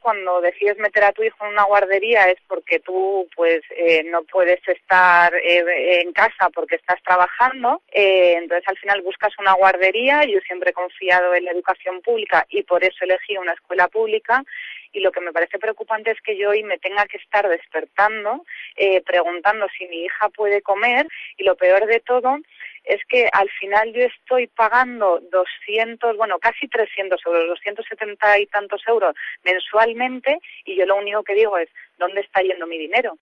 cuando decides meter a tu hijo en una guardería es porque tú pues no puedes estar en casa porque estás trabajando, entonces al final buscas una guardería. Yo siempre he confiado en la educación pública y por eso elegí una escuela pública. Y lo que me parece preocupante es que yo hoy me tenga que estar despertando, preguntando si mi hija puede comer, y lo peor de todo es que al final yo estoy pagando 200, bueno, casi 300 euros, 270 y tantos euros mensualmente, y yo lo único que digo es, ¿dónde está yendo mi dinero?